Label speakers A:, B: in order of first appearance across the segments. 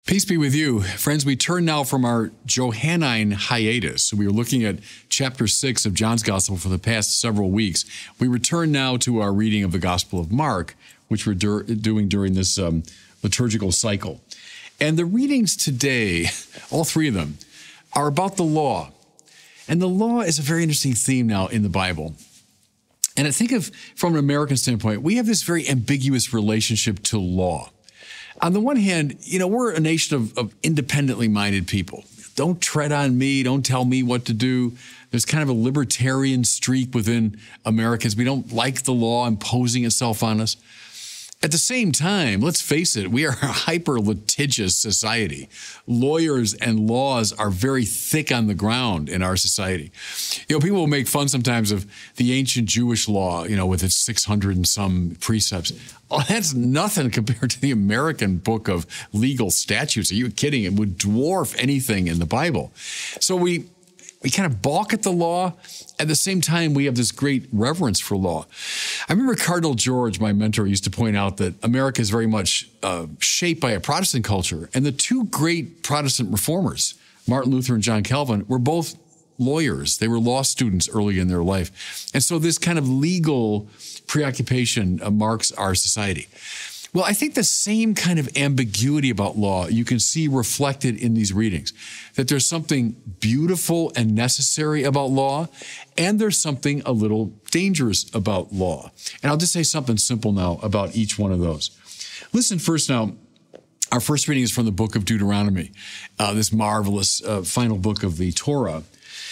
A: Peace be with you. Friends, we turn now from our Johannine hiatus. We were looking at chapter 6 of John's Gospel for the past several weeks. We return now to our reading of the Gospel of Mark, which we're doing during this liturgical cycle. And the readings today, all three of them, are about the law. And the law is a very interesting theme now in the Bible. And I think from an American standpoint, we have this very ambiguous relationship to law. On the one hand, we're a nation of independently minded people. Don't tread on me. Don't tell me what to do. There's kind of a libertarian streak within Americans. We don't like the law imposing itself on us. At the same time, let's face it, we are a hyper-litigious society. Lawyers and laws are very thick on the ground in our society. People will make fun sometimes of the ancient Jewish law, with its 600 and some precepts. Oh, that's nothing compared to the American book of legal statutes. Are you kidding? It would dwarf anything in the Bible. So we kind of balk at the law. At the same time, we have this great reverence for law. I remember Cardinal George, my mentor, used to point out that America is very much shaped by a Protestant culture. And the two great Protestant reformers, Martin Luther and John Calvin, were both lawyers. They were law students early in their life. And so this kind of legal preoccupation marks our society. Well, I think the same kind of ambiguity about law you can see reflected in these readings, that there's something beautiful and necessary about law, and there's something a little dangerous about law. And I'll just say something simple now about each one of those. Listen first now. Our first reading is from the book of Deuteronomy, this marvelous final book of the Torah.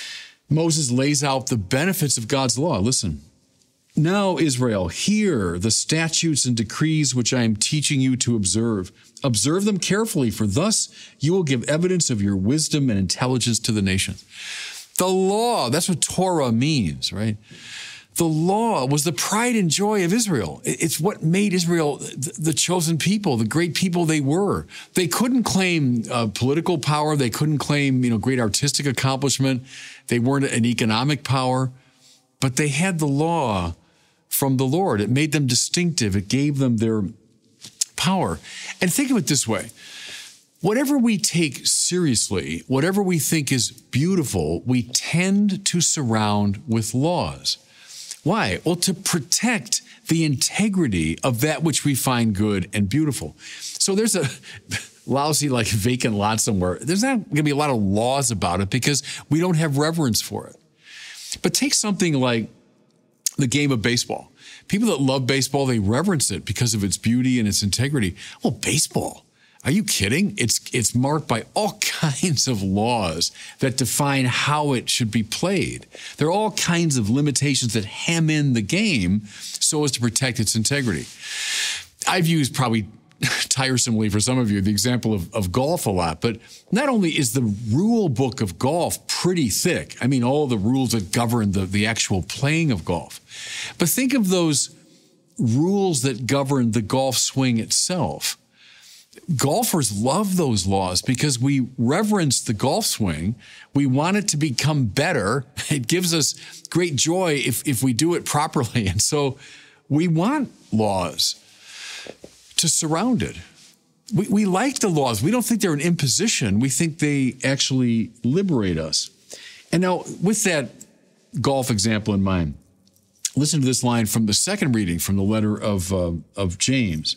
A: Moses lays out the benefits of God's law. Listen. Now, Israel, hear the statutes and decrees which I am teaching you to observe. Observe them carefully, for thus you will give evidence of your wisdom and intelligence to the nations. The law, that's what Torah means, right? The law was the pride and joy of Israel. It's what made Israel the chosen people, the great people they were. They couldn't claim political power. They couldn't claim, great artistic accomplishment. They weren't an economic power, but they had the law from the Lord. It made them distinctive. It gave them their power. And think of it this way. Whatever we take seriously, whatever we think is beautiful, we tend to surround with laws. Why? Well, to protect the integrity of that which we find good and beautiful. So there's a lousy, vacant lot somewhere. There's not going to be a lot of laws about it because we don't have reverence for it. But take something like the game of baseball. People that love baseball, they reverence it because of its beauty and its integrity. Well, baseball, are you kidding? It's marked by all kinds of laws that define how it should be played. There are all kinds of limitations that hem in the game so as to protect its integrity. I've used probably tiresomely for some of you, the example of golf a lot. But not only is the rule book of golf pretty thick, all the rules that govern the actual playing of golf, but think of those rules that govern the golf swing itself. Golfers love those laws because we reverence the golf swing. We want it to become better. It gives us great joy if we do it properly. And so we want laws to surround it. We like the laws. We don't think they're an imposition. We think they actually liberate us. And now, with that golf example in mind, listen to this line from the second reading from the letter of James.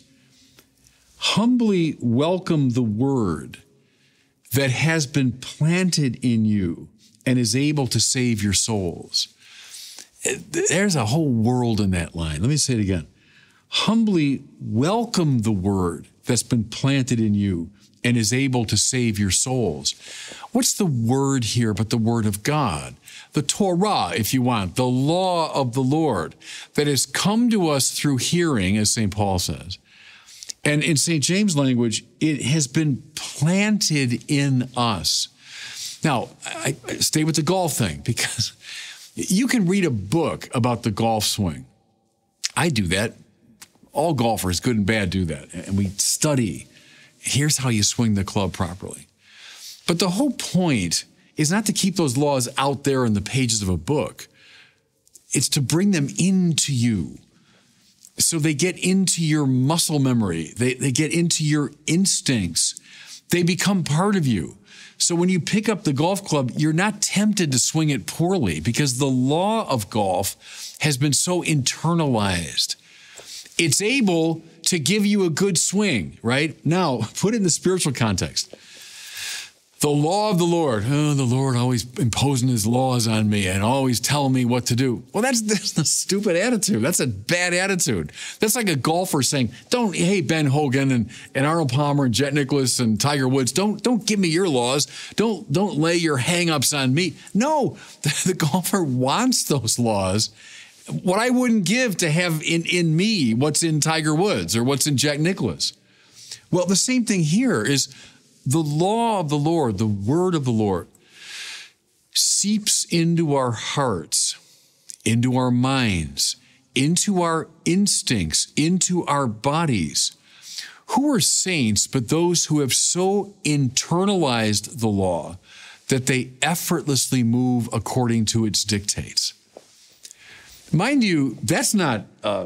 A: Humbly welcome the word that has been planted in you and is able to save your souls. There's a whole world in that line. Let me say it again. Humbly welcome the word that's been planted in you and is able to save your souls. What's the word here but the word of God? The Torah, if you want, the law of the Lord that has come to us through hearing, as St. Paul says. And in St. James' language, it has been planted in us. Now, I stay with the golf thing because you can read a book about the golf swing. I do that. All golfers, good and bad, do that. And we study. Here's how you swing the club properly. But the whole point is not to keep those laws out there in the pages of a book. It's to bring them into you. So they get into your muscle memory. They get into your instincts. They become part of you. So when you pick up the golf club, you're not tempted to swing it poorly because the law of golf has been so internalized. It's able to give you a good swing, right? Now, put it in the spiritual context. The law of the Lord. Oh, the Lord always imposing his laws on me and always telling me what to do. Well, that's a stupid attitude. That's a bad attitude. That's like a golfer saying, hey, Ben Hogan and Arnold Palmer and Jet Nicklaus and Tiger Woods, don't give me your laws. Don't lay your hang-ups on me. No, the golfer wants those laws. What I wouldn't give to have in me what's in Tiger Woods or what's in Jack Nicklaus. Well, the same thing here is the law of the Lord, the word of the Lord, seeps into our hearts, into our minds, into our instincts, into our bodies. Who are saints but those who have so internalized the law that they effortlessly move according to its dictates? Mind you, that's not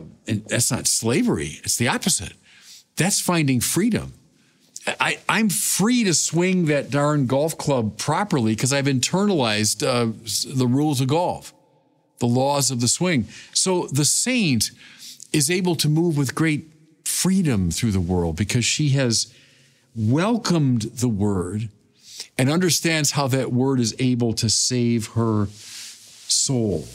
A: slavery. It's the opposite. That's finding freedom. I'm free to swing that darn golf club properly because I've internalized the rules of golf, the laws of the swing. So the saint is able to move with great freedom through the world because she has welcomed the word and understands how that word is able to save her soul.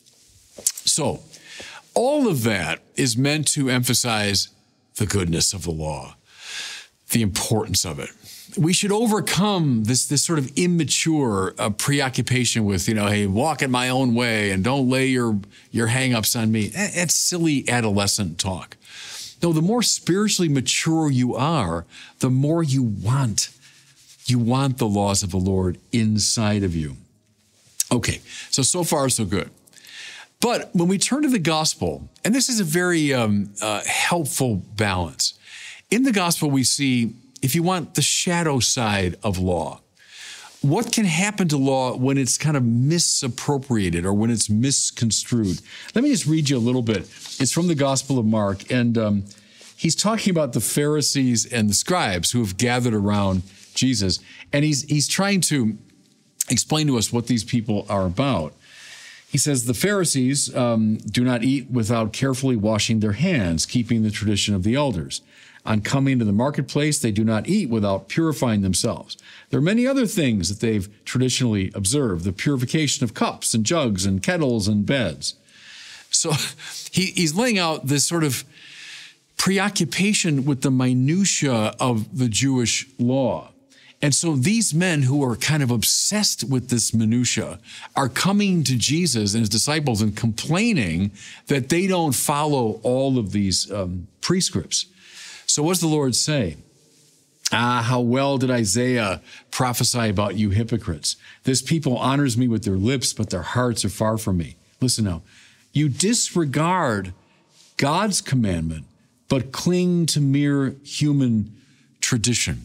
A: So all of that is meant to emphasize the goodness of the law, the importance of it. We should overcome this sort of immature preoccupation with, hey, walk in my own way and don't lay your hang-ups on me. That's silly adolescent talk. No, the more spiritually mature you are, the more you want the laws of the Lord inside of you. Okay, so far so good. But when we turn to the gospel, and this is a very helpful balance. In the gospel, we see, if you want, the shadow side of law. What can happen to law when it's kind of misappropriated or when it's misconstrued? Let me just read you a little bit. It's from the Gospel of Mark, and he's talking about the Pharisees and the scribes who have gathered around Jesus, and he's trying to explain to us what these people are about. He says, the Pharisees do not eat without carefully washing their hands, keeping the tradition of the elders. On coming to the marketplace, they do not eat without purifying themselves. There are many other things that they've traditionally observed, the purification of cups and jugs and kettles and beds. So he's laying out this sort of preoccupation with the minutia of the Jewish law. And so these men who are kind of obsessed with this minutia are coming to Jesus and his disciples and complaining that they don't follow all of these prescripts. So what does the Lord say? How well did Isaiah prophesy about you hypocrites? This people honors me with their lips, but their hearts are far from me. Listen now. You disregard God's commandment, but cling to mere human tradition.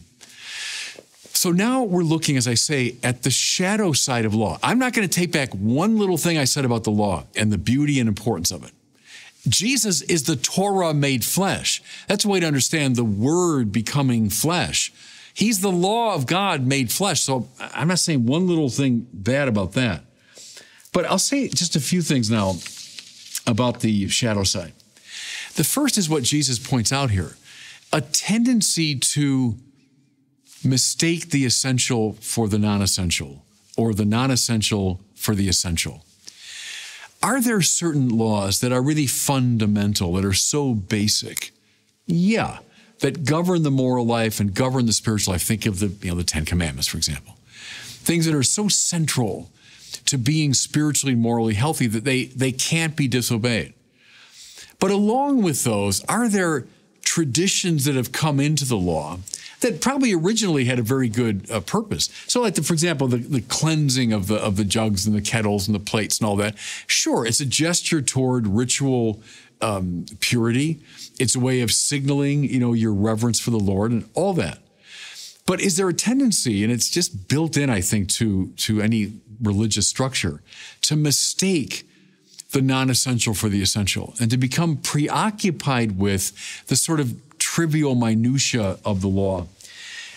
A: So now we're looking, as I say, at the shadow side of law. I'm not going to take back one little thing I said about the law and the beauty and importance of it. Jesus is the Torah made flesh. That's a way to understand the word becoming flesh. He's the law of God made flesh. So I'm not saying one little thing bad about that. But I'll say just a few things now about the shadow side. The first is what Jesus points out here, a tendency to mistake the essential for the non-essential, or the non-essential for the essential. Are there certain laws that are really fundamental, that are so basic? Yeah, that govern the moral life and govern the spiritual life. Think of the Ten Commandments, for example. Things that are so central to being spiritually and morally healthy that they can't be disobeyed. But along with those, are there traditions that have come into the law that probably originally had a very good purpose? So like, for example, the cleansing of the jugs and the kettles and the plates and all that. Sure, it's a gesture toward ritual purity. It's a way of signaling, your reverence for the Lord and all that. But is there a tendency, and it's just built in, I think, to any religious structure, to mistake the non-essential for the essential and to become preoccupied with the sort of trivial minutia of the law?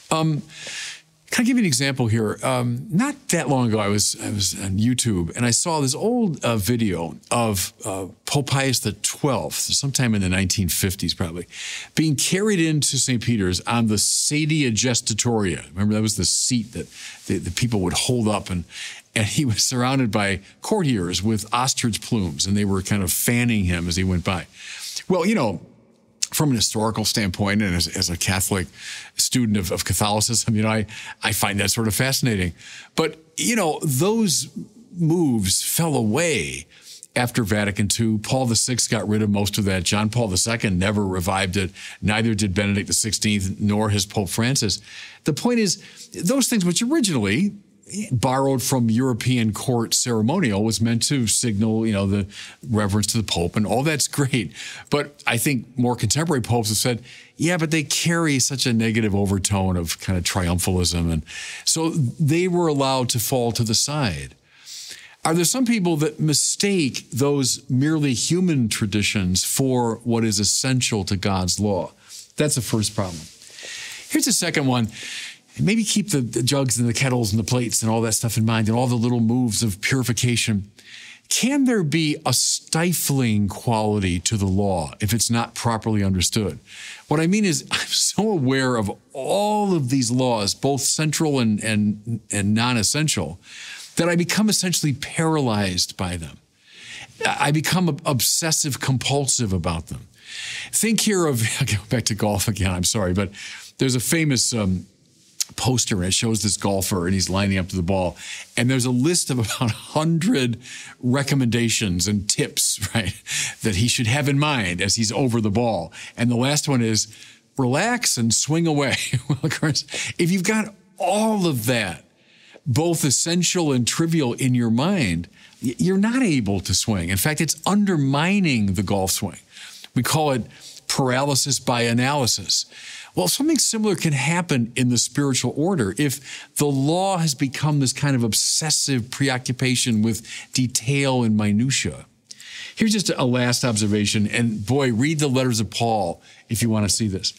A: Can I give you an example here? Not that long ago, I was on YouTube, and I saw this old video of Pope Pius XII, sometime in the 1950s probably, being carried into St. Peter's on the sedia gestatoria. Remember, that was the seat that the people would hold up, and he was surrounded by courtiers with ostrich plumes, and they were kind of fanning him as he went by. Well, from an historical standpoint, and as a Catholic student of Catholicism, I find that sort of fascinating. But, those moves fell away after Vatican II. Paul VI got rid of most of that. John Paul II never revived it. Neither did Benedict XVI, nor his Pope Francis. The point is, those things which originally borrowed from European court ceremonial was meant to signal, the reverence to the Pope, and all that's great. But I think more contemporary popes have said, yeah, but they carry such a negative overtone of kind of triumphalism. And so they were allowed to fall to the side. Are there some people that mistake those merely human traditions for what is essential to God's law? That's the first problem. Here's the second one. Maybe keep the jugs and the kettles and the plates and all that stuff in mind, and all the little moves of purification. Can there be a stifling quality to the law if it's not properly understood? What I mean is, I'm so aware of all of these laws, both central and non-essential, that I become essentially paralyzed by them. I become obsessive compulsive about them. Think here of, I'll go back to golf again, I'm sorry, but there's a famous poster, and it shows this golfer, and he's lining up to the ball, and there's a list of about 100 recommendations and tips, right, that he should have in mind as he's over the ball. And the last one is relax and swing away. Well, of course, if you've got all of that, both essential and trivial, in your mind, you're not able to swing. In fact, it's undermining the golf swing. We call it paralysis by analysis. Well, something similar can happen in the spiritual order if the law has become this kind of obsessive preoccupation with detail and minutia. Here's just a last observation, and boy, read the letters of Paul if you want to see this.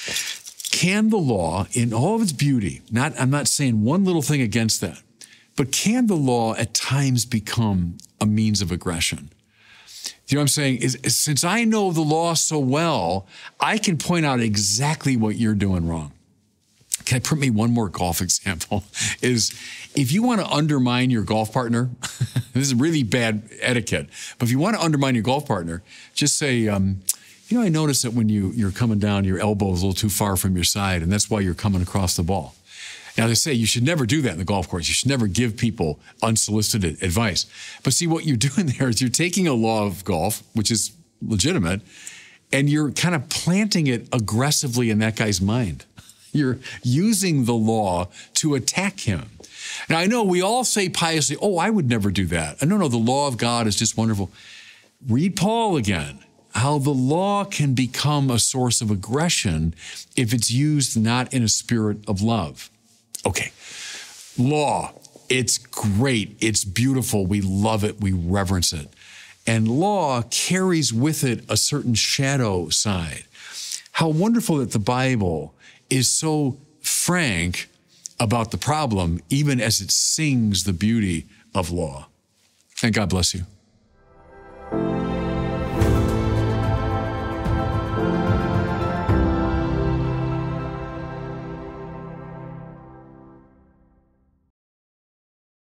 A: Can the law, in all of its beauty, I'm not saying one little thing against that, but can the law at times become a means of aggression? You know what I'm saying? Is since I know the law so well, I can point out exactly what you're doing wrong. Can I put me one more golf example? Is if you want to undermine your golf partner, this is really bad etiquette, but if you want to undermine your golf partner, just say, I noticed that when you're coming down, your elbow is a little too far from your side, and that's why you're coming across the ball. Now, they say you should never do that in the golf course. You should never give people unsolicited advice. But see, what you're doing there is you're taking a law of golf, which is legitimate, and you're kind of planting it aggressively in that guy's mind. You're using the law to attack him. Now, I know we all say piously, oh, I would never do that. No, the law of God is just wonderful. Read Paul again. How the law can become a source of aggression if it's used not in a spirit of love. Okay, law, it's great, it's beautiful, we love it, we reverence it. And law carries with it a certain shadow side. How wonderful that the Bible is so frank about the problem, even as it sings the beauty of law. And God bless you.